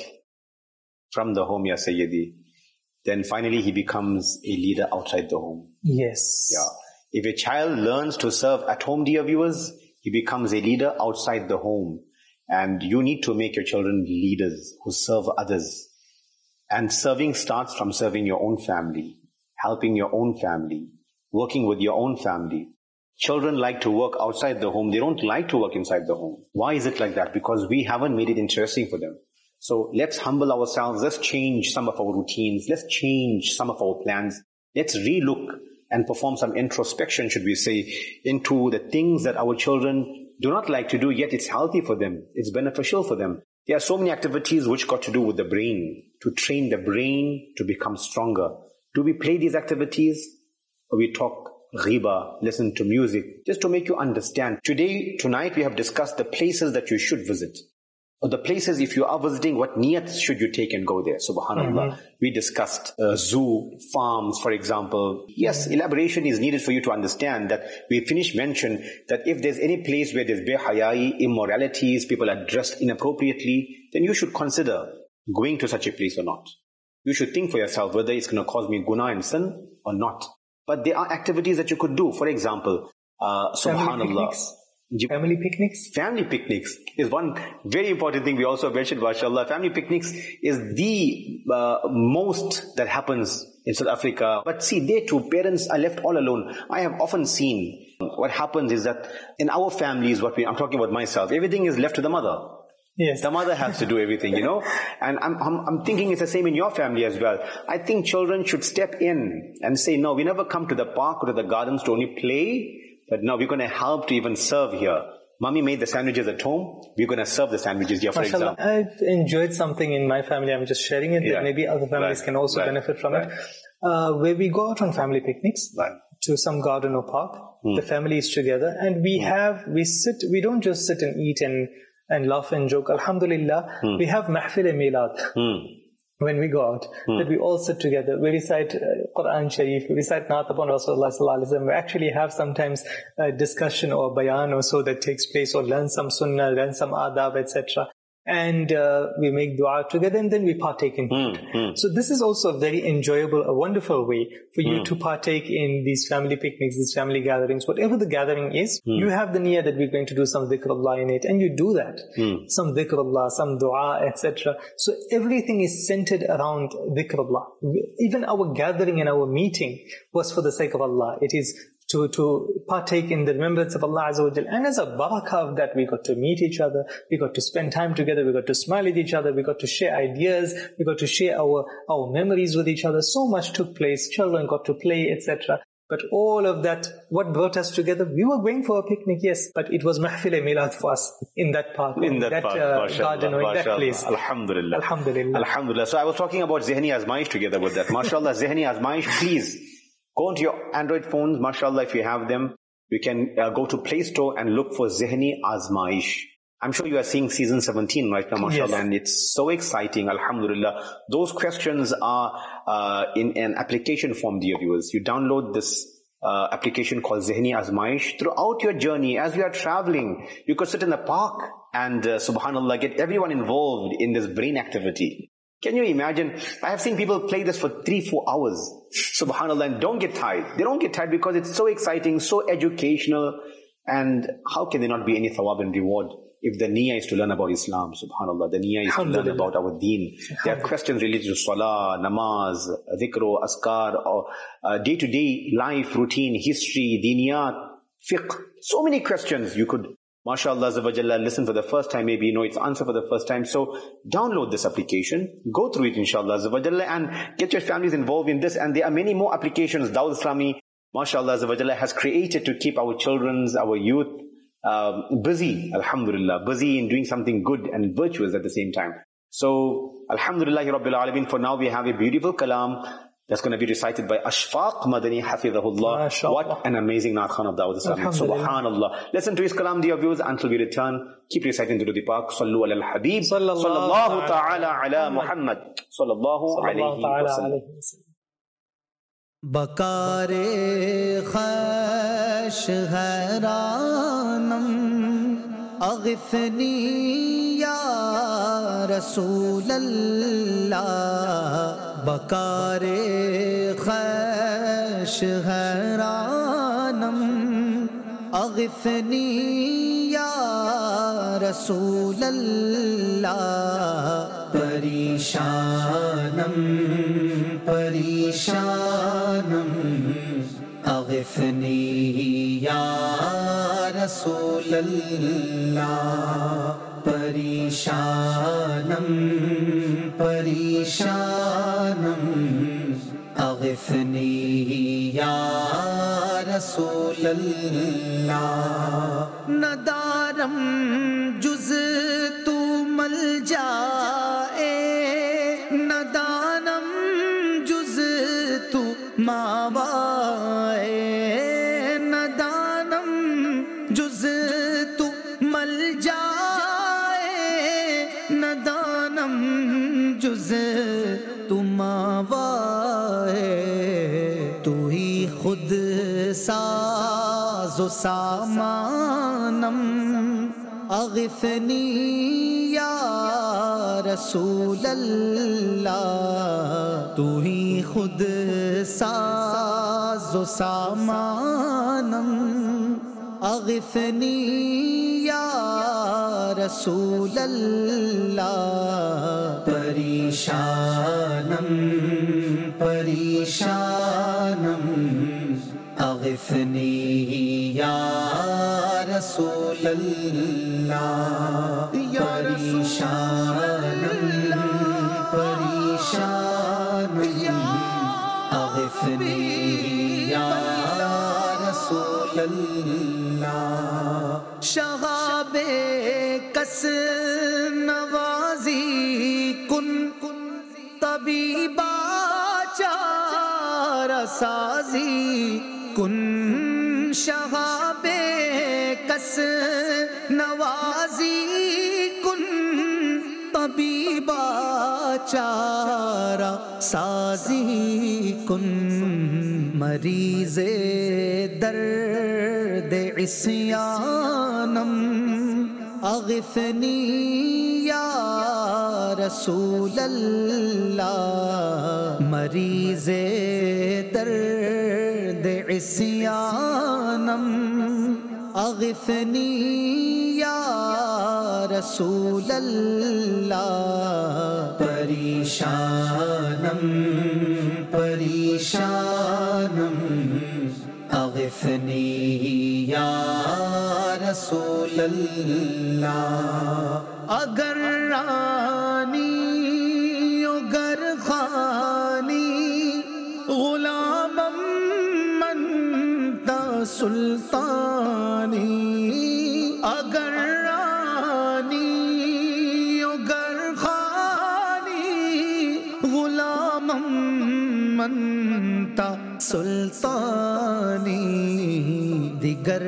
[SPEAKER 2] from the home, Ya Sayyidi, then finally he becomes a leader outside the home.
[SPEAKER 3] Yes.
[SPEAKER 2] Yeah. If a child learns to serve at home, dear viewers, he becomes a leader outside the home. And you need to make your children leaders who serve others. And serving starts from serving your own family, helping your own family, working with your own family. Children like to work outside the home. They don't like to work inside the home. Why is it like that? Because we haven't made it interesting for them. So let's humble ourselves. Let's change some of our routines. Let's change some of our plans. Let's relook and perform some introspection, should we say, into the things that our children do not like to do, yet it's healthy for them. It's beneficial for them. There are so many activities which got to do with the brain, to train the brain to become stronger. Do we play these activities? Or we talk ghiba, listen to music, just to make you understand? Tonight we have discussed the places that you should visit. Or the places, if you are visiting, what niyat should you take and go there? Subhanallah. We discussed zoo, farms, for example. Yes, elaboration is needed for you to understand that we finished mention that if there's any place where there's behayai, immoralities, people are dressed inappropriately, then you should consider going to such a place or not. You should think for yourself whether it's going to cause me guna and sin or not. But there are activities that you could do. For example, subhanallah.
[SPEAKER 3] Family picnics?
[SPEAKER 2] Family picnics is one very important thing we also mentioned, mashallah. Family picnics is the most that happens in South Africa. But see, there too, parents are left all alone. I have often seen what happens is that in our families, I'm talking about myself, everything is left to the mother.
[SPEAKER 3] Yes.
[SPEAKER 2] The mother has to do everything, And I'm thinking it's the same in your family as well. I think children should step in and say, no, we never come to the park or to the gardens to only play. But now we're going to help to even serve here. Mommy made the sandwiches at home. We're going to serve the sandwiches here, for example.
[SPEAKER 3] I've enjoyed something in my family. I'm just sharing it. That maybe other families can also benefit from it. Where we go out on family picnics to some garden or park. The family is together. And we don't just sit and eat and laugh and joke. Alhamdulillah, we have mahfil-e-milad. When we go out, that we all sit together, we recite Quran Sharif, we recite Naat upon Rasulullah Sallallahu Alaihi Wasallam. We actually have sometimes a discussion or bayan or so that takes place, or learn some sunnah, learn some adab, etc. And we make dua together, and then we partake in food. So this is also a very enjoyable, a wonderful way for you to partake in these family picnics, these family gatherings. Whatever the gathering is, you have the niyyah that we're going to do some dhikrullah in it, and you do that. Some dhikrullah, some dua, etc. So everything is centered around dhikrullah. Even our gathering and our meeting was for the sake of Allah. It is to partake in the remembrance of Allah Azza wa Jal. And as a barakah of that, we got to meet each other, we got to spend time together, we got to smile at each other, we got to share ideas, we got to share our memories with each other. So much took place, children got to play, etc. But all of that, what brought us together? We were going for a picnic, yes, but it was mahfil-e-milad for us in that park, in that garden, or in that place.
[SPEAKER 2] Alhamdulillah.
[SPEAKER 3] Alhamdulillah.
[SPEAKER 2] Alhamdulillah. So I was talking about Zihni Azmaish together with that. MashaAllah, Zihni Azmaish, please. Go into your Android phones, mashallah, if you have them. You can go to Play Store and look for Zihni Azmaish. I'm sure you are seeing season 17 right now, mashallah, and it's so exciting, alhamdulillah. Those questions are in an application form, dear viewers. You download this application called Zihni Azmaish. Throughout your journey, as you are traveling, you could sit in the park and, subhanallah, get everyone involved in this brain activity. Can you imagine? I have seen people play this for 3-4 hours. Subhanallah, and don't get tired. They don't get tired because it's so exciting, so educational. And how can there not be any thawab and reward if the niyyah is to learn about Islam? Subhanallah, the niyyah is to learn about our deen. There are questions related to salah, namaz, dhikr, askar, or day-to-day life, routine, history, diniyat, fiqh. So many questions you could, mashallah, listen for the first time, maybe you know its answer for the first time. So download this application, go through it inshallah, and get your families involved in this. And there are many more applications Dawud Islami, mashallah, has created to keep our children's, our youth busy, alhamdulillah, busy in doing something good and virtuous at the same time. So alhamdulillah Rabbil Alameen, for now we have a beautiful kalam That's going to be recited by Ashfaq Madani Hafidhahullah.
[SPEAKER 3] MashaAllah.
[SPEAKER 2] What an amazing Naat Khan of Dawud Islami. Subhanallah. Listen to his kalam, dear viewers, until we return. Keep reciting Durood Pak. Sallu ala al-Habib. Sallallahu ta'ala ala Muhammad. Sallallahu alayhi wa sallam.
[SPEAKER 1] بکار خش حیرانم اغثنی یا رسول اللہ بکار خش حیرانم اغثنی یا رسول اللہ پریشانم پریشانم اغثنی یا رسول اللہ پریشانم پریشانم اغثنی یا رسول اللہ ندارم جز تو ملجائے ندانم جز تو ماوائے ندانم جز تو ملجائے ندانم جز تو ماوائے تو ہی خود ساز و سامانم اغثنی یا رسول اللہ تو ہی خود ساز و سامانم اغثنی یا رسول اللہ پریشانم پریشانم اغثنی یا رسول اللہ پریشانم پریشانم اغثنی یا رسول اللہ شغاب کس نوازی کن طبیبا چارہ سازی کن شغاب کس نوازی کن طبیبا چارہ سازی کن مریض درد عصیانم اغثنی یا رسول اللہ مریض درد عصیانم اغثنی یا رسول اللہ پریشانم پریشانم اغثنی یا رسول اللہ اگر رانی اگر خانی غلامم منتا سلطانی اگر رانی اگر خانی غلامم منتا سلطانی دیگر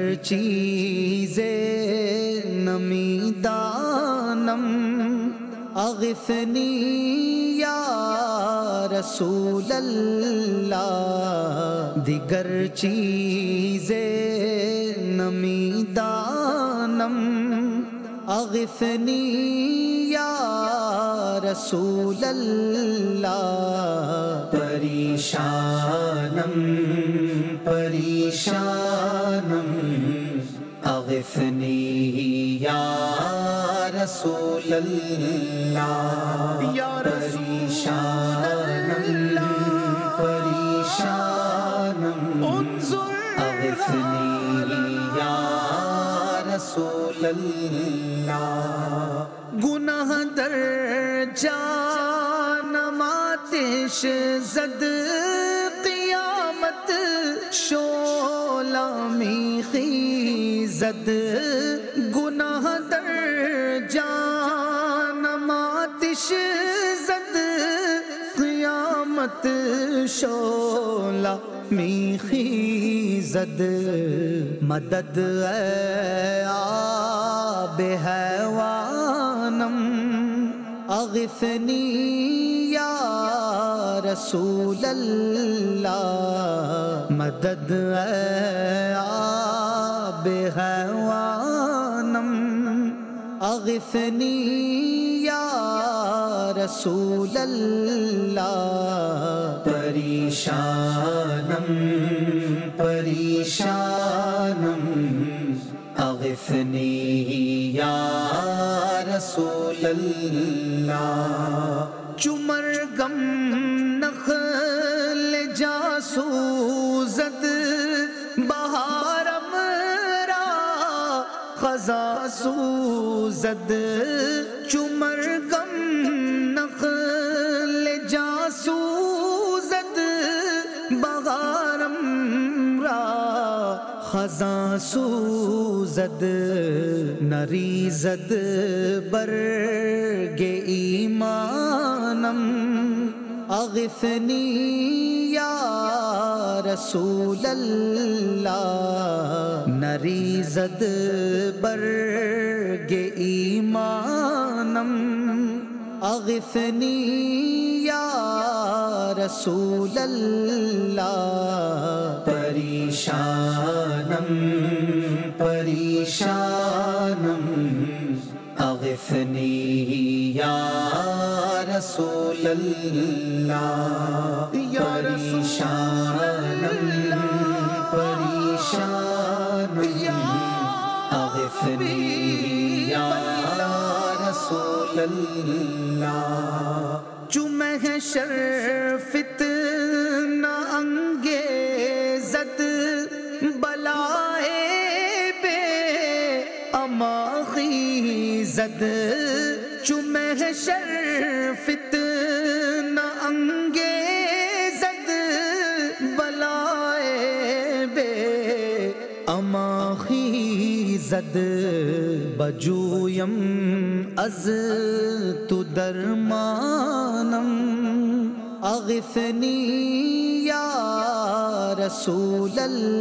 [SPEAKER 1] چیزیں نمی دانم اغثنی یا رسول اللہ دیگر چیزیں نمی دانم اغثنی یا رسول اللہ پریشانم پریشانم اغثنی یا رسول اللہ پریشانم پریشانم اغثنی یا رسول اللہ گناہ در جانم آتش زد قیامت شعلہ می خیزد گناہ در جانم آتش زد قیامت قیامت شعلہ می خیزد مدد اے آب حیوانم اغثنی یا رسول اللہ مدد اے آب حیوانم اغثنی یا رسول اللہ پریشانم پریشانم اغثنی یا رسول اللہ چمرگم نخل جاسوزد بہارم را خزا سوزد چمرگم نخل جاسوزد بہارم را خزاں سوزد نریزد برگ ایمانم اغثنی یا رسول اللہ نریزد برگ ایمانم اغثنی یا رسول اللہ پریشانم پریشانم اغثنی یا رسول اللہ پریشانم پریشانم اغثنی یا رسول اللہ جو محشر فتنہ انگیزد بلائے بے اما خیزد جو محشر فتنہ انگیزد بلائے بے اما خیزد بجویم از تو درمانم اغثنی یا رسول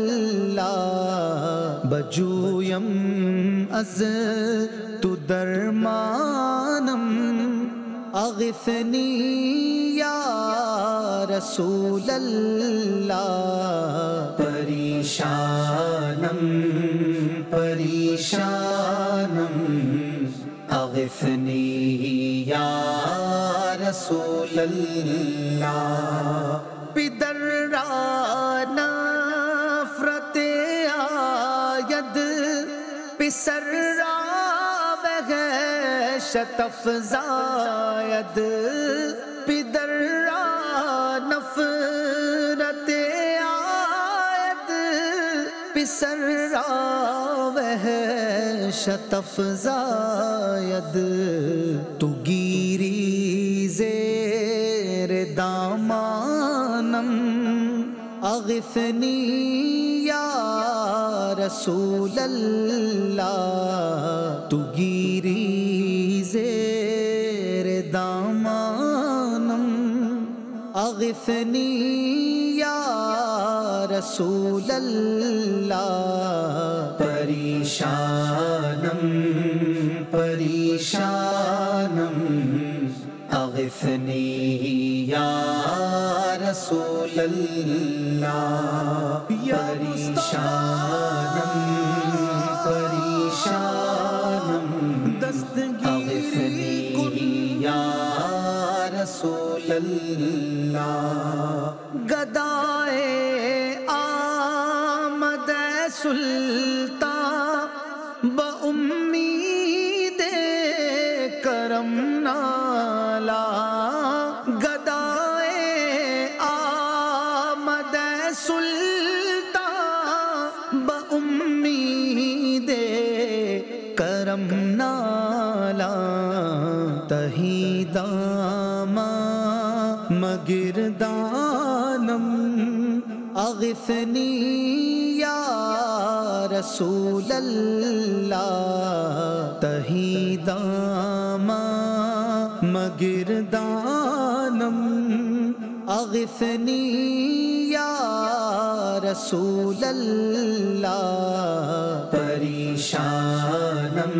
[SPEAKER 1] اللہ بجویم از تو درمانم اغثنی یا رسول اللہ پریشانم پریشانم اغثنی یا رسول اللہ پدر را نفرت آید پسر را وحشت افزاید پدر را نفرت آید پسر را وحشت افزاید تو گیری زیر دامانم اغثنی یا رسول اللہ تو گیری زیر دامانم اغثنی یا رسول اللہ پریشانم پریشانم اغثنی یا رسول اللہ پریشانم پریشانم اغثنی یا رسول اللہ گدائے آمد سلطان بامید کرم نالا گدائے آمد سلطان بامید کرم نالا تہی داما مگردانم اغثنی یا رسول اللہ تہی داما مگردانم اغثنی یا رسول اللہ پریشانم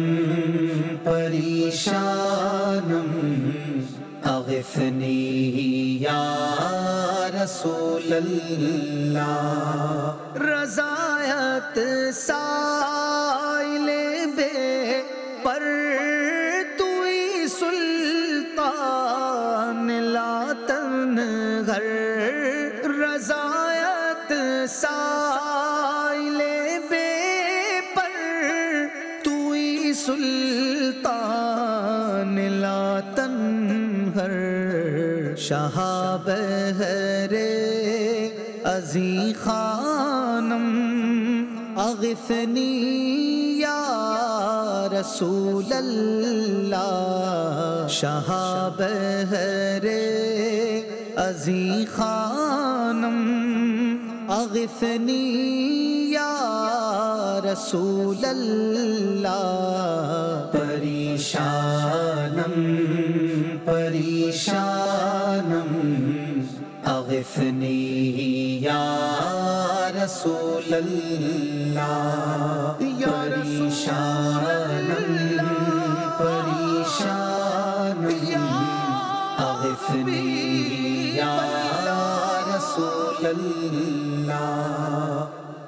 [SPEAKER 1] پریشانم اغثنی یا رسول اللہ رضایت سائل بے پر توی سلطان لا تنہر رضایت سائل بے پر توی سلطان لا تنہر شہاب ہے ازی خانم اغثنی یا رسول اللہ شہاب ہے ازی خانم اغثنی یا رسول اللہ پریشانم پریشانم اغثنی یا رسول اللہ پریشانم پریشانم اغثنی یا رسول اللہ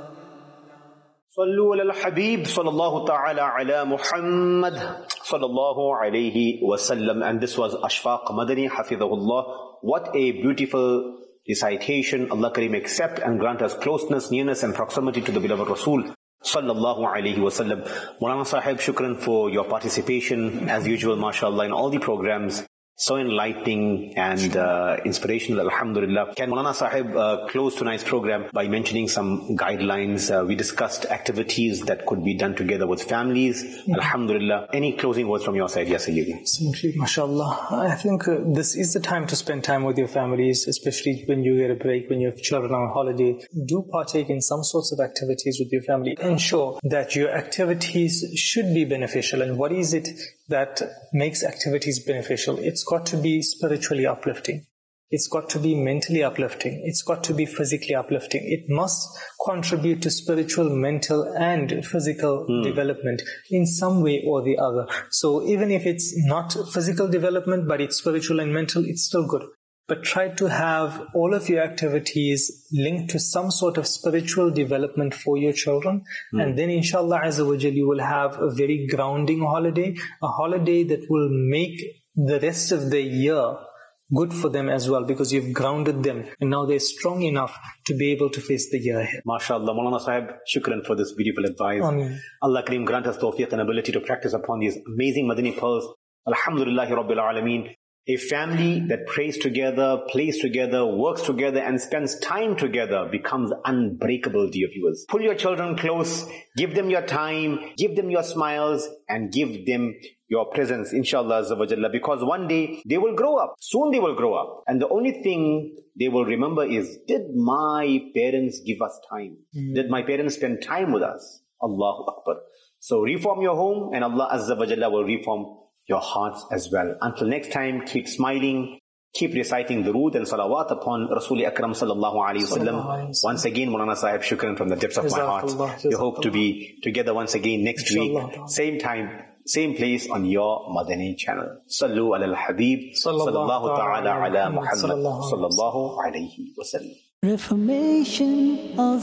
[SPEAKER 2] صلوا على الحبيب sallallahu ta'ala ala Muhammad sallallahu alayhi wasallam. And this was Ashfaq Madani hafidhahullah. What a beautiful recitation. Allah Kareem accept and grant us closeness, nearness and proximity to the beloved Rasul sallallahu alayhi wasallam. Maulana Sahib, shukran for your participation as usual, mashallah, in all the programs. So enlightening and inspirational, alhamdulillah. Can Maulana Sahib close tonight's program by mentioning some guidelines? We discussed activities that could be done together with families. Alhamdulillah. Any closing words from your side? Yes, Sayyidi.
[SPEAKER 3] Simply, mashallah. I think this is the time to spend time with your families, especially when you get a break, when you have children on holiday. Do partake in some sorts of activities with your family. Ensure that your activities should be beneficial. And what is it that makes activities beneficial? It's got to be spiritually uplifting. It's got to be mentally uplifting. It's got to be physically uplifting. It must contribute to spiritual, mental and physical development in some way or the other. So even if it's not physical development, but it's spiritual and mental, it's still good. But try to have all of your activities linked to some sort of spiritual development for your children. And then inshallah azza wa jal, you will have a very grounding holiday, a holiday that will make the rest of the year good for them as well, because you've grounded them and now they're strong enough to be able to face the year ahead.
[SPEAKER 2] MashaAllah. Maulana Sahib, shukran for this beautiful advice.
[SPEAKER 3] Ameen.
[SPEAKER 2] Allah Kareem grant us tawfiq and ability to practice upon these amazing Madani pearls. Alhamdulillahi Rabbil Alameen. A family that prays together, plays together, works together and spends time together becomes unbreakable, dear viewers. Pull your children close, give them your time, give them your smiles and give them your presence, inshallah azza wa jalla, because one day they will grow up. Soon they will grow up. And the only thing they will remember is, did my parents give us time? Did my parents spend time with us? Allahu Akbar. So reform your home and Allah azza wa jalla will reform your hearts as well. Until next time, keep smiling, keep reciting durood and salawat upon Rasul Akram sallallahu alayhi wasallam. Once again, Maulana Sahib, shukran from the depths of my heart. We hope to be together once again next week, same time, same place on your Madani channel. Sallu ala al-Habib, sallallahu ta'ala ala Muhammad, sallallahu alayhi wasallam.
[SPEAKER 1] Reformation of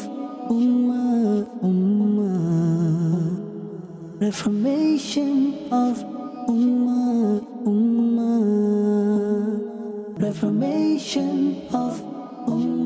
[SPEAKER 1] Ummah, Ummah. Reformation of Ummah, Ummah. Reformation of Ummah.